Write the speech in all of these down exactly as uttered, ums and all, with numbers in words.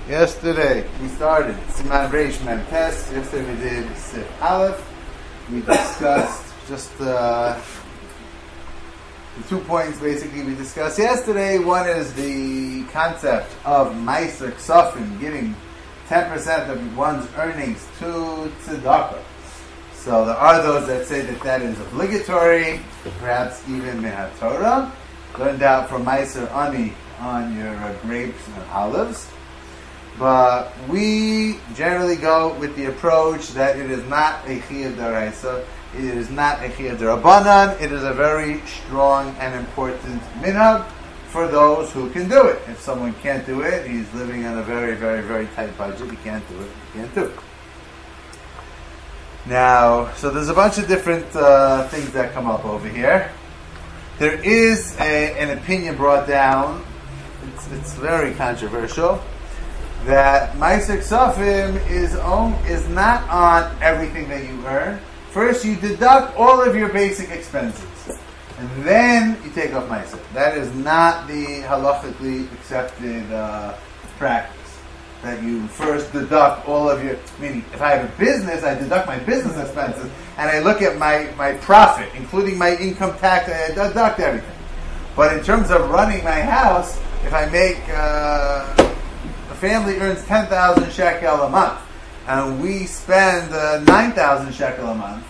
Yesterday we started Siman Reish Mem Tes. Yesterday we did Sif Aleph. We discussed just uh, the two points basically we discussed yesterday. One is the concept of Meiser Ksafim, giving ten percent of one's earnings to Tzedakah. So there are those that say that that is obligatory, perhaps even Minat Torah. Learned out from Meiser Ani on your uh, grapes and olives. But we generally go with the approach that it is not a Chiyuv D'Oraisa, it is not a Chiyuv D'Rabbanan, it is a very strong and important minhag for those who can do it. If someone can't do it, he's living on a very, very, very tight budget, he can't do it, he can't do it. Now, so there's a bunch of different uh, things that come up over here. There is a, an opinion brought down, it's, it's very controversial, that Meiser Ksafim is on, is not on everything that you earn. First, you deduct all of your basic expenses, and then you take off Meiser. That is not the halachically accepted uh, practice. That you first deduct all of your. Meaning, if I have a business, I deduct my business expenses, and I look at my, my profit, including my income tax, and I deduct everything. But in terms of running my house, if I make uh, family earns ten thousand shekel a month, and we spend uh, nine thousand shekel a month.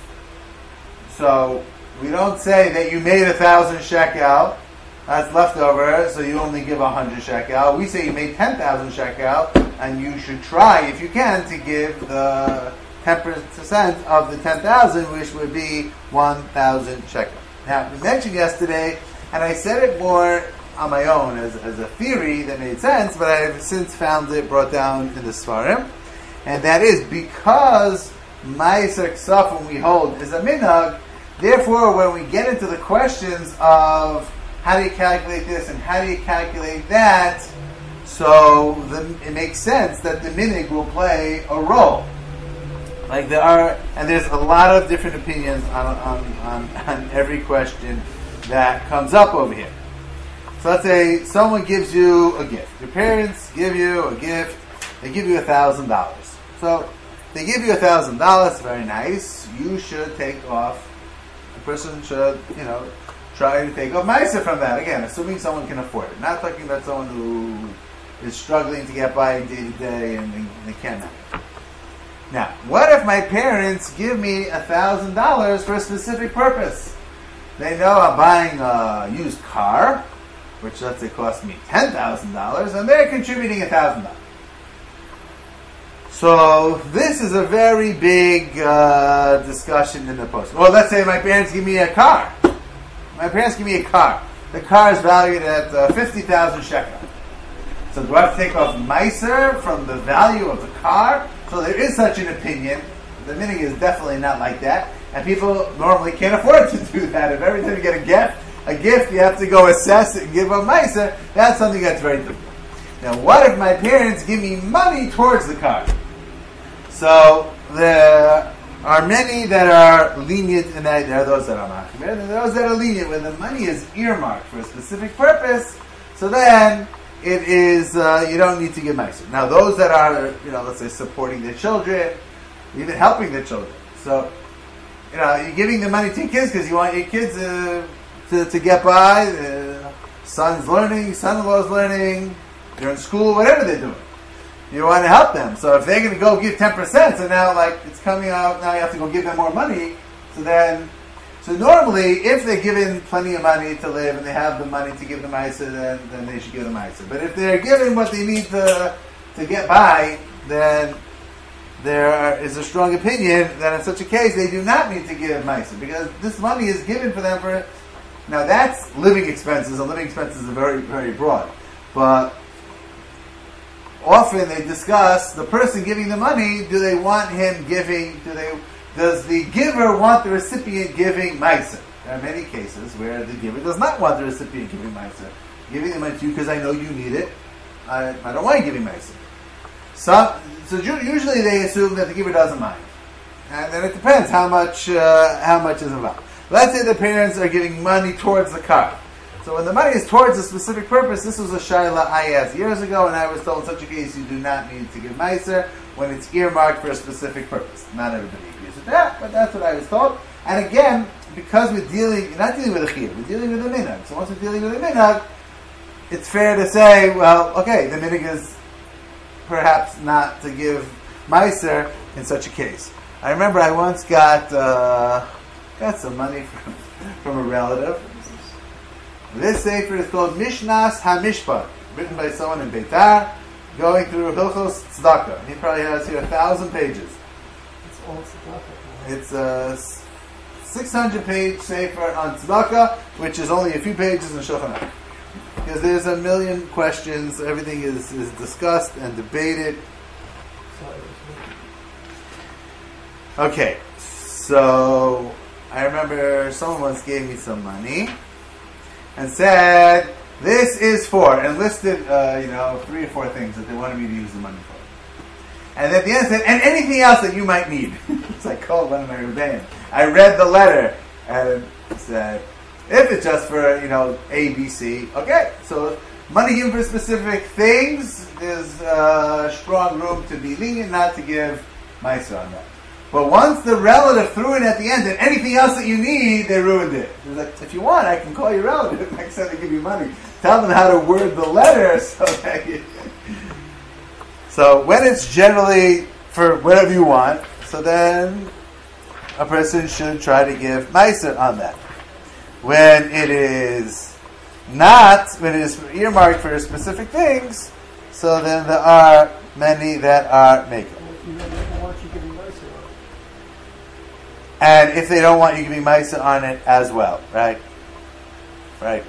So we don't say that you made a thousand shekel, that's left over, so you only give a hundred shekel. We say you made ten thousand shekel, and you should try, if you can, to give the ten percent of the ten thousand, which would be one thousand shekel. Now, we mentioned yesterday, and I said it more on my own as, as a theory that made sense, but I have since found it brought down in the Sfarim, and that is because Meiser Ksafim we hold is a minhag. Therefore, when we get into the questions of how do you calculate this and how do you calculate that, so the, it makes sense that the minhag will play a role. Like there are, and there's a lot of different opinions on on, on, on every question that comes up over here. So let's say someone gives you a gift. Your parents give you a gift. They give you a thousand dollars. So they give you a thousand dollars. Very nice. You should take off. The person should, you know, try to take off Meiser from that. Again, assuming someone can afford it. Not talking about someone who is struggling to get by day to day and they, they cannot. Now, what if my parents give me a thousand dollars for a specific purpose? They know I'm buying a used car, which let's say cost me ten thousand dollars, and they're contributing one thousand dollars. So this is a very big uh, discussion in the post. Well, let's say my parents give me a car. My parents give me a car. The car is valued at uh, fifty thousand shekel. So do I have to take off Meiser from the value of the car? So there is such an opinion. The minhag is definitely not like that. And people normally can't afford to do that. If every time you get a gift, a gift, you have to go assess it and give a Meiser. That's something that's very difficult. Now, what if my parents give me money towards the car? So, there are many that are lenient in that. There are those that are not. There are those that are lenient when the money is earmarked for a specific purpose. So then, it is, uh, you don't need to give Meiser. Now, those that are, you know, let's say supporting their children, even helping their children. So, you know, you're giving the money to your kids because you want your kids uh, To, to get by, the son's learning, son-in-law's learning, they're in school, whatever they're doing. You want to help them. So if they're going to go give ten percent, so now like it's coming out, now you have to go give them more money. So then, so normally if they're given plenty of money to live and they have the money to give the Meiser, then, then they should give the Meiser. But if they're given what they need to to get by, then there is a strong opinion that in such a case they do not need to give Meiser because this money is given for them for. Now that's living expenses, and living expenses are very, very broad. But often they discuss the person giving the money, do they want him giving, do they, does the giver want the recipient giving Meiser? There are many cases where the giver does not want the recipient giving Meiser. Giving the money to you because I know you need it. I, I don't want you giving Meiser. So, so usually they assume that the giver doesn't mind. And then it depends how much, uh, how much is involved. Let's say the parents are giving money towards the car. So when the money is towards a specific purpose, this was a shayla I asked years ago, and I was told in such a case you do not need to give meiser when it's earmarked for a specific purpose. Not everybody agrees with that, but that's what I was told. And again, because we're dealing, you're not dealing with a chiyuv, we're dealing with a minhag. So once we're dealing with a minhag, it's fair to say, well, okay, the minhag is perhaps not to give meiser in such a case. I remember I once got uh, got some money from, from a relative. This sefer is called Mishnas HaMishpat, written by someone in Beitar, going through Hilchos Tzedakah. He probably has here a thousand pages. It's all tzedakah. It's a six hundred page sefer on tzedakah, which is only a few pages in Shulchan Aruch. Because there's a million questions, everything is, is discussed and debated. Okay, so I remember someone once gave me some money and said, this is for, and listed, uh, you know, three or four things that they wanted me to use the money for. And at the end said, and anything else that you might need. It's like, called one of my rebellion. I read the letter and said, if it's just for, you know, A, B, C, okay. So money given for specific things, there's uh, strong room to be lenient, not to give meiser on that. But once the relative threw in at the end, and anything else that you need, they ruined it. It was like, if you want, I can call your relative next time they give you money. Tell them how to word the letter so that you... So when it's generally for whatever you want, so then a person should try to give meiser on that. When it is not, when it is earmarked for specific things, so then there are many that are maker. And if they don't want you giving meiser on it as well, right? Right.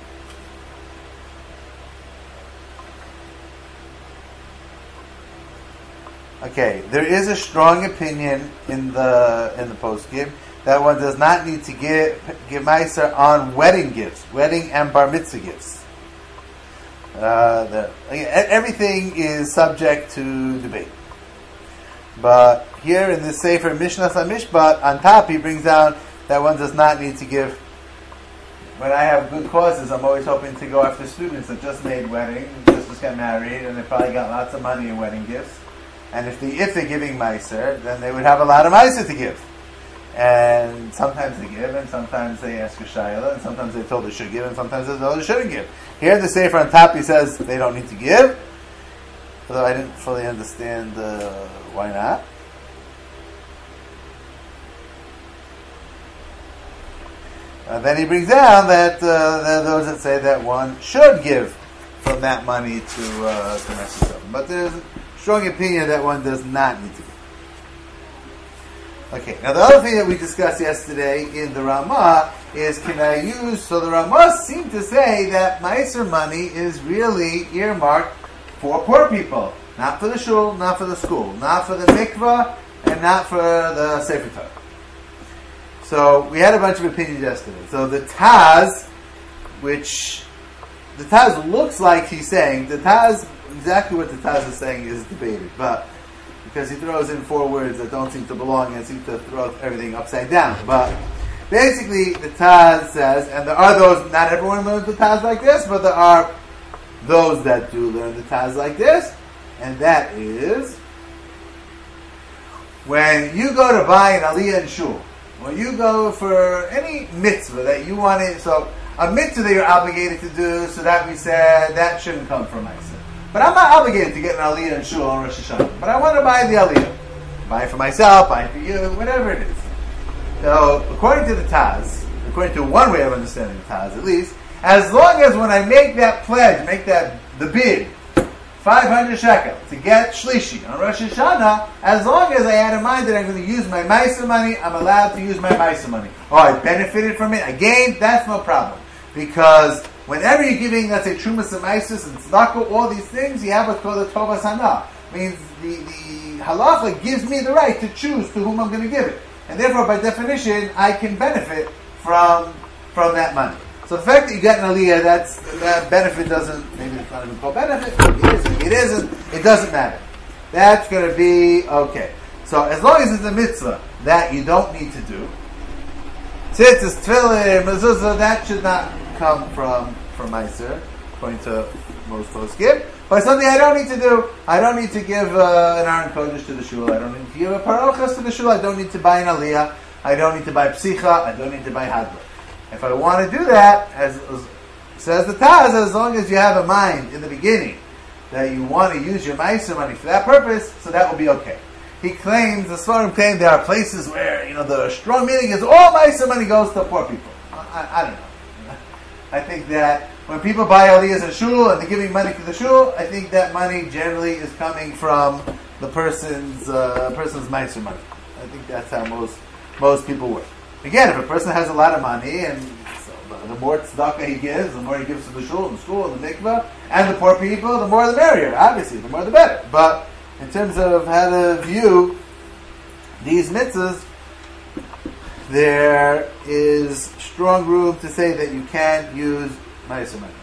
Okay, there is a strong opinion in the in the poskim that one does not need to give give meiser on wedding gifts, wedding and bar mitzvah gifts. Uh, the, everything is subject to debate. But here in this Sefer Mishnas HaMishpat, on top he brings down that one does not need to give. When I have good causes, I'm always hoping to go after students that just made weddings, just, just got married, and they probably got lots of money in wedding gifts. And if, the, if they're giving meiser, then they would have a lot of meiser to give. And sometimes they give, and sometimes they ask a shayla, and sometimes they're told they should give, and sometimes they're told they shouldn't give. Here in the Sefer on top he says they don't need to give, although I didn't fully understand uh, why not. Uh, then he brings down that uh, there are those that say that one should give from that money to uh, to Messer. But there's a strong opinion that one does not need to give. Okay, now the other thing that we discussed yesterday in the Ramah is, can I use, so the Ramah seemed to say that meiser money is really earmarked for poor people. Not for the shul, not for the school, not for the mikvah, and not for the Sefer Torah. So we had a bunch of opinions yesterday. So the Taz, which the Taz looks like he's saying, the Taz, exactly what the Taz is saying is debated, but because he throws in four words that don't seem to belong and seem to throw everything upside down. But basically the Taz says, and there are those, not everyone learns the Taz like this, but there are those that do learn the Taz like this, and that is when you go to buy an aliyah in shul, when you go for any mitzvah that you want to, so a mitzvah that you're obligated to do, so that we said that shouldn't come from myself. But I'm not obligated to get an aliyah in shul on Rosh Hashanah. But I want to buy the aliyah. Buy it for myself, buy it for you, whatever it is. So according to the Taz, according to one way of understanding the Taz at least, as long as when I make that pledge, make that the bid, five hundred shekel to get shlishi on Rosh Hashanah, as long as I had in mind that I'm going to use my meiser money, I'm allowed to use my meiser money. Oh, I benefited from it, I gained, that's no problem. Because whenever you're giving, let's say, trumas and meiser and tzedakah, all these things, you have what's called a tovas hana. Means the, the halacha gives me the right to choose to whom I'm going to give it. And therefore, by definition, I can benefit from from that money. So the fact that you got an aliyah, that's, that benefit doesn't, maybe it's not even called benefit, maybe it is, maybe it isn't, it doesn't matter. That's going to be okay. So as long as it's a mitzvah that you don't need to do, tzitzis, tefillin, mezuzah, that should not come from from Meiser, according to most poskim. But something I don't need to do. I don't need to give uh, an Aron Kodesh to the shul. I don't need to give a parochas to the shul. I don't need to buy an aliyah. I don't need to buy psicha. I don't need to buy hadla. If I want to do that, as, as says the Taz, as long as you have a mind in the beginning that you want to use your Meiser money for that purpose, so that will be okay. He claims, the Svarim claim, there are places where, you know, the strong meaning is all Meiser money goes to poor people. I, I, I don't know. I think that when people buy aliyahs in shul and they're giving money to the shul, I think that money generally is coming from the person's uh, person's Meiser money. I think that's how most most people work. Again, if a person has a lot of money, and so the, the more tzedakah he gives, the more he gives to the shul, and the school, and the mikvah, and the poor people, the more the merrier. Obviously, the more the better. But in terms of how to view these mitzvahs, there is strong room to say that you can't use Meiser money.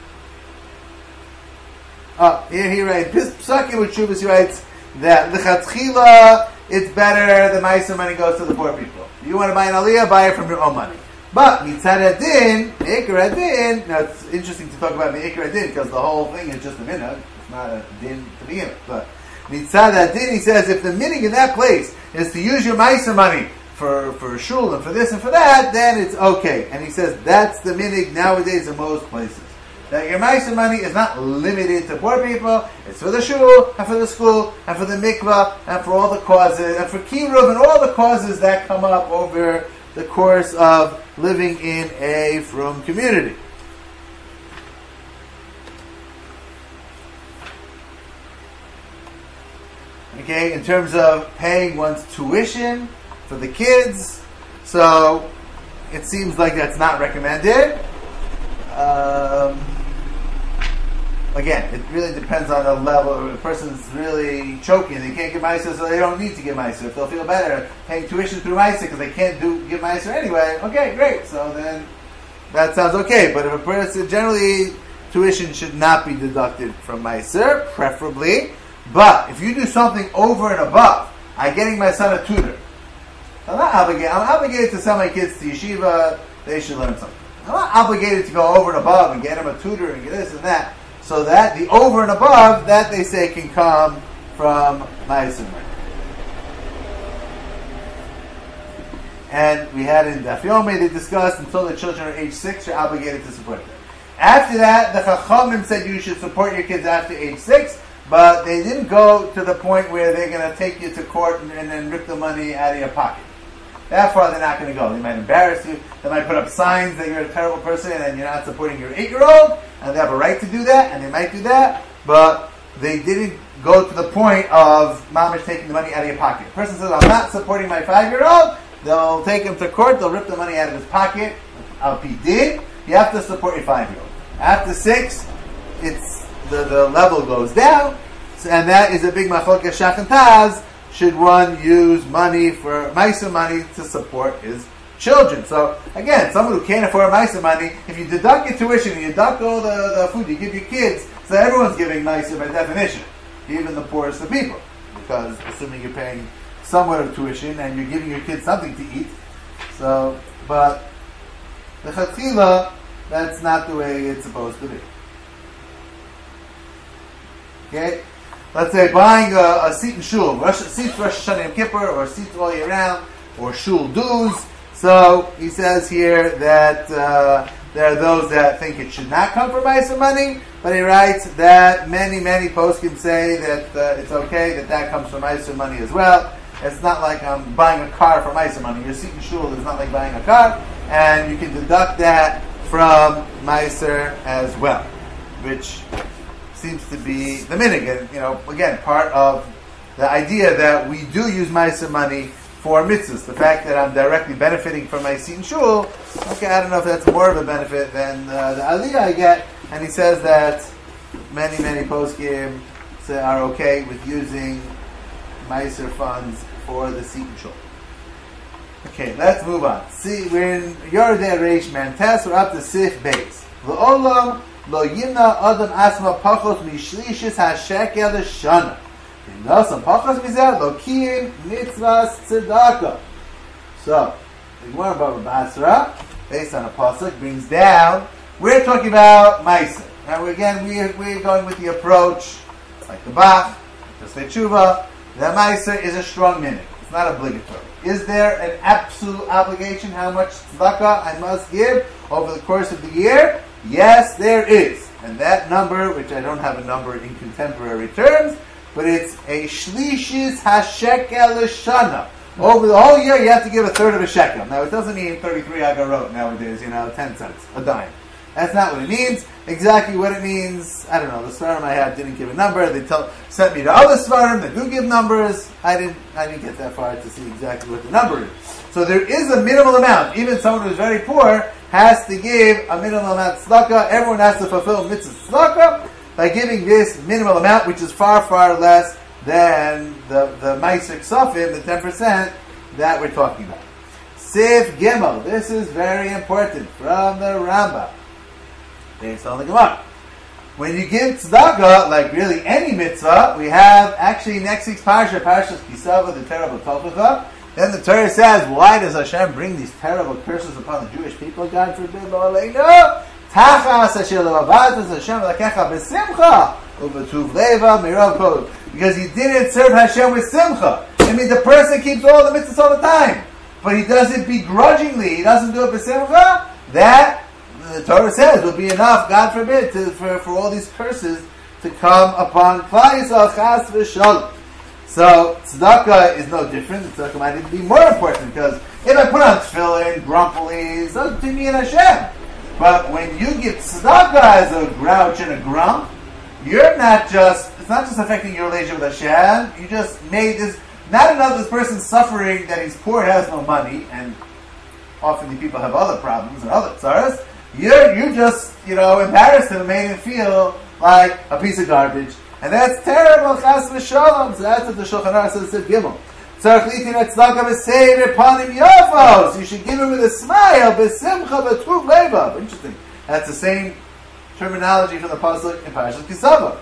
Ah, here he writes, Psakim with Shuvas, he writes that l'chatchila, it's better the Meiser money goes to the poor people. You want to buy an aliyah, buy it from your own money. But mitzad adin, me'ikar adin, now it's interesting to talk about me'ikar adin because the whole thing is just a minhag. It's not a din to begin with. But mitzad adin, he says, if the minhag in that place is to use your Meiser money for, for shul and for this and for that, then it's okay. And he says that's the minhag nowadays in most places. That your Meiser money is not limited to poor people, it's for the shul, and for the school, and for the mikvah, and for all the causes, and for kiruv, and all the causes that come up over the course of living in a frum community. Okay, in terms of paying one's tuition for the kids, so it seems like that's not recommended. Um, again, it really depends on the level. If a person's really choking, they can't get Meiser, so they don't need to get Meiser. If they'll feel better paying tuition through Meiser because they can't do give Meiser anyway, okay, great. So then that sounds okay. But if a person, generally, tuition should not be deducted from Meiser, preferably. But if you do something over and above, I'm getting my son a tutor. I'm not obligated. I'm obligated to send my kids to yeshiva. They should learn something. I'm not obligated to go over and above and get him a tutor and get this and that. So that the over and above that they say can come from Meiser money. And we had in Daf Yomi they discussed until the children are age six, you're obligated to support them. After that, the Chachamim said you should support your kids after age six. But they didn't go to the point where they're going to take you to court and, and then rip the money out of your pocket. That far they're not going to go. They might embarrass you. They might put up signs that you're a terrible person and you're not supporting your eight-year-old. And they have a right to do that, and they might do that. But they didn't go to the point of mamish taking the money out of your pocket. The person says, I'm not supporting my five-year-old. They'll take him to court. They'll rip the money out of his pocket. Al Pi Din, you have to support your five-year-old. After six, it's The, the level goes down, and that is a big machlokes Shach and Taz. Should one use money for Meiser money to support his children? So again, someone who can't afford Meiser money, if you deduct your tuition and you deduct all the, the food you give your kids, so everyone's giving Meiser by definition, even the poorest of people, because assuming you're paying somewhat of tuition and you're giving your kids something to eat. So, but the chatchila, that's not the way it's supposed to be. Okay, let's say buying a, a seat in shul, Rosh, seats for Rosh Hashanah Yom Kippur, or seats all year round, or shul dues. So he says here that uh, there are those that think it should not come from Meiser money, but he writes that many, many poskim say that uh, it's okay that that comes from Meiser money as well. It's not like I'm buying a car for Meiser money. Your seat in shul is not like buying a car, and you can deduct that from Meiser as well, which seems to be the minhag, and you know, again, part of the idea that we do use Meiser money for mitzvahs. The fact that I'm directly benefiting from my seat in shul, okay, I don't know if that's more of a benefit than uh, the aliyah I get. And he says that many, many poskim are okay with using Meiser funds for the seat in shul. Okay, let's move on. See, we're in Yordei Reish Mantes. We're up to Sif Beis. V'olam Lo yimna adam asma pachos mishlishis hashekel shana. V'nosam pachos mizeh lo kiyim mitzvahs tzedakah. So, the Gemara Baba Basra, based on a pasuk, brings down We're talking about Meiser. Now, again, we're, we're going with the approach, like the Bach, the Tshuva, that Meiser is a strong minute. It's not obligatory. Is there an absolute obligation how much tzedakah I must give over the course of the year? Yes, there is. And that number, which I don't have a number in contemporary terms, but it's a shlishis hashekel shana. Over the whole year, you have to give a third of a shekel. Now, it doesn't mean thirty-three agarot nowadays, you know, ten cents, a dime. That's not what it means. Exactly what it means, I don't know. The svarim I had didn't give a number. They tell, sent me to other svarim that do give numbers. I didn't I didn't get that far to see exactly what the number is. So there is a minimal amount. Even someone who's very poor has to give a minimal amount of tzedakah. Everyone has to fulfill mitzvah tzedakah by giving this minimal amount, which is far, far less than the, the Meiser Ksafim, the ten percent that we're talking about. Sif Gimel. This is very important from the Rambam. Based on the Gemara. When you give tzedakah, like really any mitzvah, we have actually next week's parsha, Parshas Kisava, the terrible Tochacha. Then the Torah says, why does Hashem bring these terrible curses upon the Jewish people? God forbid, lo aleinu. Tachas asher levavat Hashem lakecha b'simcha u'b'tuv leva mirav kol. Because he didn't serve Hashem with simcha. I mean, the person keeps all the mitzvahs all the time, but he does it begrudgingly. He doesn't do it b'simcha. That the Torah says would be enough, God forbid, to, for, for all these curses to come upon Klal Yisrael, chas v'shalom. So tzedakah is no different. Tzedakah might even be more important, because if I put on tefillin, grumpily, so to me and Hashem. But when you give tzedakah as a grouch and a grump, you're not just, it's not just affecting your relationship with Hashem. You just made this, not enough this person suffering that he's poor, has no money, and often the people have other problems and other tzaras. You're, you just, you know, embarrassed him and made him feel like a piece of garbage. And that's terrible, chas v'shalom. So that's what the Shulchan Aruch says in Gimel. Tzarech litin tzedakah b'seir panim yafos. You should give him with a smile, b'simcha b'tuv levav. Interesting. That's the same terminology from the pasuk in Parashat Kisava.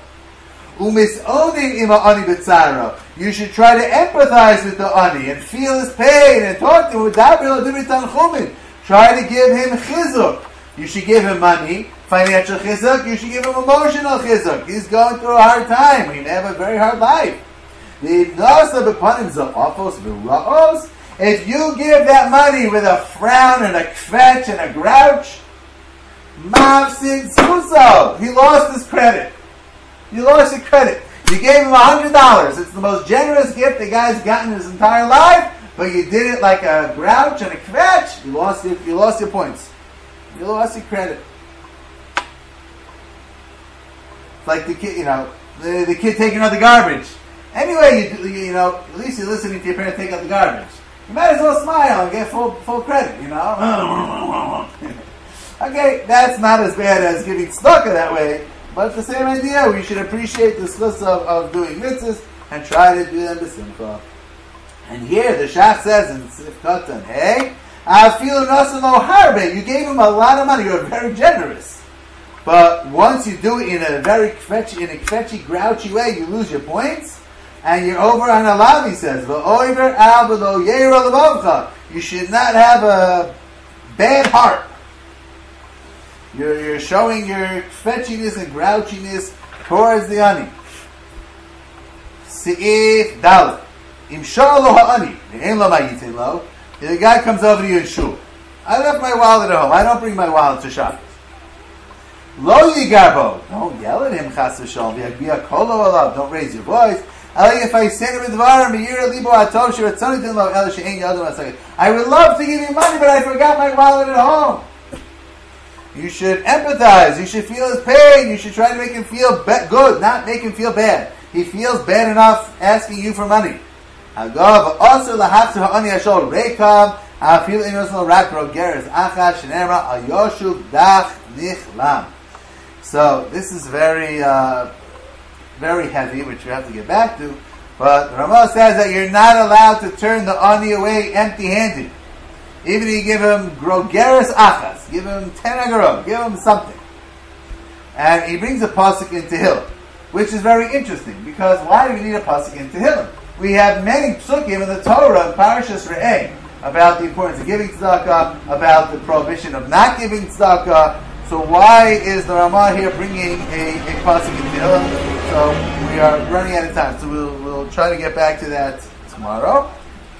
Umis'onin ima ani b'tzara. You should try to empathize with the ani and feel his pain and talk to him without being able to try to give him chizuk. You should give him money, financial chizuk. You should give him emotional chizuk. He's going through a hard time. He may have a very hard life. If you give that money with a frown and a kvetch and a grouch, mafsid suso. He lost his credit. You lost your credit. You gave him a hundred dollars. It's the most generous gift the guy's gotten his entire life, but you did it like a grouch and a kvetch. You lost your, you lost your points. You lost your credit. It's like the kid, you know, the, the kid taking out the garbage. Anyway, you, you know, at least you're listening to your parents take out the garbage. You might as well smile and get full full credit, you know. Okay, that's not as bad as giving tzedakah that way, but it's the same idea. We should appreciate the schus of, of doing mitzvahs and try to do them b'simcha. And here the Shach says in Sif Katan, hey, you gave him a lot of money. You're very generous. But once you do it in a very kvetchy, in a kvetchy, grouchy way, you lose your points, and you're over on alav. He says, you should not have a bad heart. You're, you're showing your kvetchiness and grouchiness towards the ani. Seif Dalet. Im shalo ha'ani. Ve'en lo mayitin lo. The guy comes over to you in shul. I left my wallet at home. I don't bring my wallet to Shabbos. Lo yigarbo. Don't yell at him, chas v'shalom. V'yagbia kolo alav. Don't raise your voice. I would love to give you money, but I forgot my wallet at home. You should empathize. You should feel his pain. You should try to make him feel be- good, not make him feel bad. He feels bad enough asking you for money. So this is very, uh, very heavy, which we have to get back to. But Ramah says that you're not allowed to turn the ani away empty-handed. Even if you give him grogeres achas, give him ten agarot, give him something. And he brings a pasuk in Tehillim, which is very interesting, because why do we need a pasuk in Tehillim? We have many psukim in the Torah, in Parashas Re'eh, about the importance of giving tzedakah, about the prohibition of not giving tzedakah. So why is the Ramah here bringing a, a pasuk in Tehillim? So we are running out of time, so we'll we'll try to get back to that tomorrow.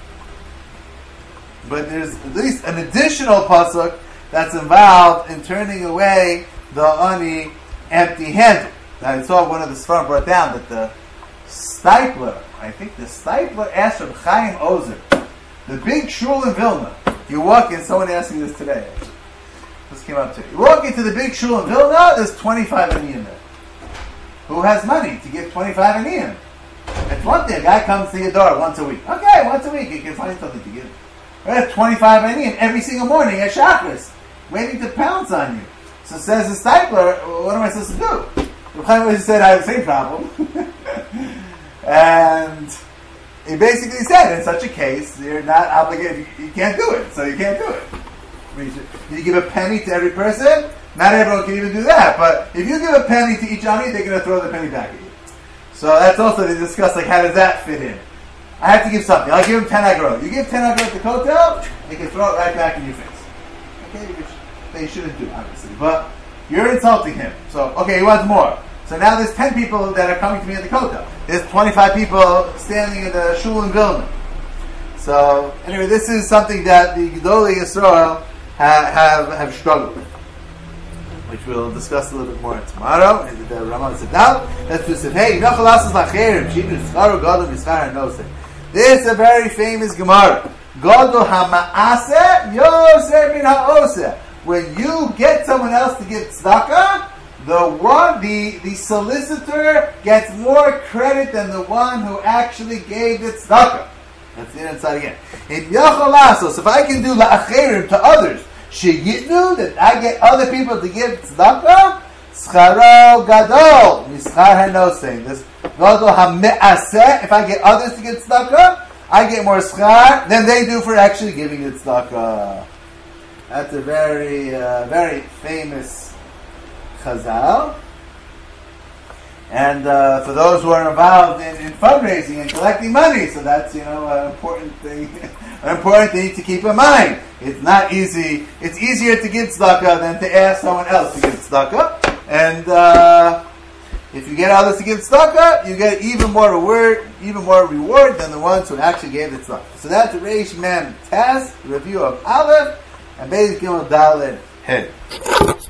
But there's at least an additional pasuk that's involved in turning away the ani empty-handed. Now I saw one of the Sfarim brought down that the Stipler, I think the Stipler asked from Chaim Ozer, the big shul in Vilna. You walk in, someone asked me this today. This came up today. You walk into the big shul in Vilna, there's twenty-five aniyim there. Who has money to give twenty-five aniyim? It's one thing, a guy comes to your door once a week. Okay, once a week, you can find something to give. There's twenty-five aniyim every single morning at Shachris, waiting to pounce on you. So says the Stipler, what am I supposed to do? The Chaim Ozer said, I have the same problem. And he basically said, in such a case, you're not obligated, you, you can't do it, so you can't do it. You give a penny to every person, not everyone can even do that, but if you give a penny to each ani, they're going to throw the penny back at you. So that's also to discuss, like, how does that fit in? I have to give something. I'll give him ten agro. You give ten agro to Kotel, they can throw it right back in your face. Okay, which they shouldn't do, obviously, but you're insulting him. So, okay, he wants more. So now there's ten people that are coming to me at the Kotel. There's twenty-five people standing in the shul in Vilna. So, anyway, this is something that the Gedolei Yisrael have, have, have struggled with, which we'll discuss a little bit more tomorrow. And the Ramah said, now, let's do say, hey, this is a very famous Gemara. Gadol ha'ma'aseh yoser min ha'oseh. When you get someone else to give tzedakah, the one, the, the solicitor gets more credit than the one who actually gave the tzedakah. That's the inside again. In Yachalasos, if I can do la'acherim to others, sheyitnu, that I get other people to give tzedakah, scharo gadol, mischar hanoseh. This gadol ha'me'aseh, if I get others to give tzedakah, I get more schar than they do for actually giving the tzedakah. That's a very, uh, very famous Chazal. And uh, for those who are involved in, in fundraising and collecting money, so that's, you know, an important thing, an important thing to keep in mind. It's not easy. It's easier to give tzedakah than to ask someone else to give tzedakah. And uh, if you get others to give tzedakah, you get even more reward, even more reward than the ones who actually gave the tzedakah. So that's Reish Mem Test, review of Aleph, and Beis Gimel Dalet Hey.